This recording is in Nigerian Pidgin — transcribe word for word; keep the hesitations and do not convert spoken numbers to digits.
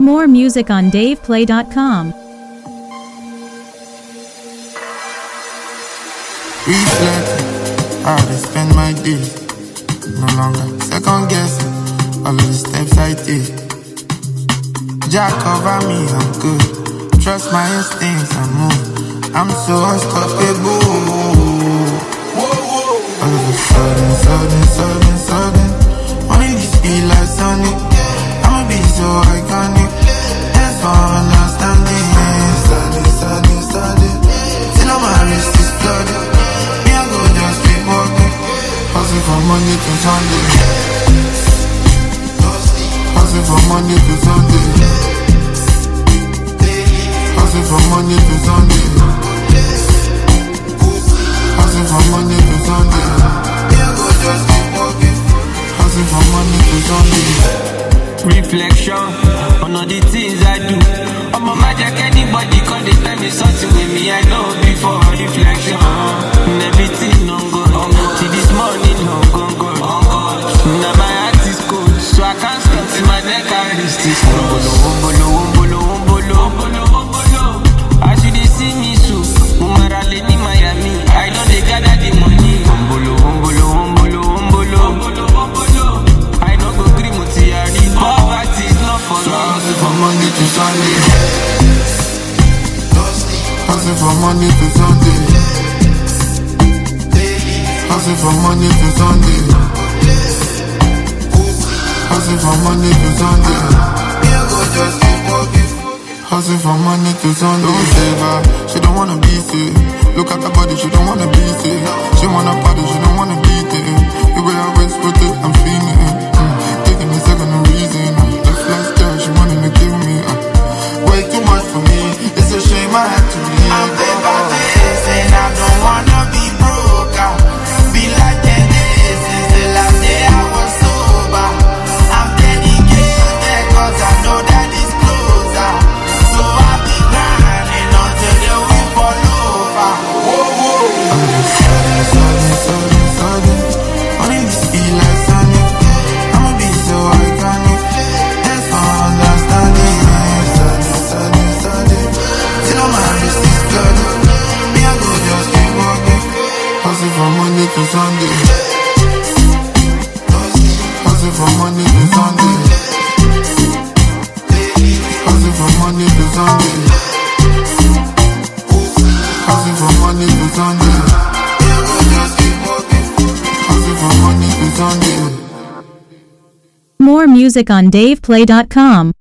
More music on dave play dot com. Reflecting, how I spend my day. No longer second guessing all of the steps I take. Jack cover me, I'm good. Trust my instincts, I move. I'm so unstoppable. All of a sudden, sudden, sudden, sudden, only this feel like Sonic. I'ma be so iconic. That's for understanding. Sudden, sudden, sudden, till all my wrist is flooded. Me I go just keep walking, hustle from Monday to Sunday. Hustle from Monday to Sunday. Hustle from Monday to Sunday. Hustle from Monday to Sunday. Me I go just keep walking, hustle from Monday to Sunday. Reflection on all the things I do. I'm a magic, anybody call they tell me something with me. I know before reflection. And everything on God. Till this morning, on God, God. Now my heart is cold, so I can't stop till my neck and wrist is cold. Umbolo, umbolo, umbolo, umbolo, umbolo. As you they see me so, Umarale ni Miami. I know they gather the money. Umbolo, umbolo, umbolo, umbolo, umbolo, umbolo. I know go green mutiari. Poverty is not for So me. hustle from Monday to Sunday. Hustle from Monday to Sunday. Hustle from Monday to Sunday. Hustle from Monday to Sunday. Me I go just keep walking, hustle from Monday to Sunday. Don't save her, she don't wanna be safe. Look at her body, she don't wanna be safe. She wanna party, she don't wanna be there. The way I always put it, I'm feeling it. Mm. Taking me second no reason. The flash girl, she wanted to kill me. Uh. Way too much for me, it's a shame I had to leave. I'm paper days and I don't wanna be broke out. Be like ten days since the last day I was sober. I'm dedicated cause I know that it's closer. So I'll be grinding until the we fall over. Whoa, whoa. All of a sudden, sudden, sudden, sudden, only this feel like Sonic. I'ma be so iconic. That's for understanding. Sudden, sudden, sudden, till all my wrist is flooded. Me I go just keep walking, hustle from Monday to Sunday. Hustle from Monday to Sunday. Hustle from Monday to Sunday. Hustle from Monday to Sunday. Me I go just keep walking, hustle from Monday to Sunday. More music on dave play dot com.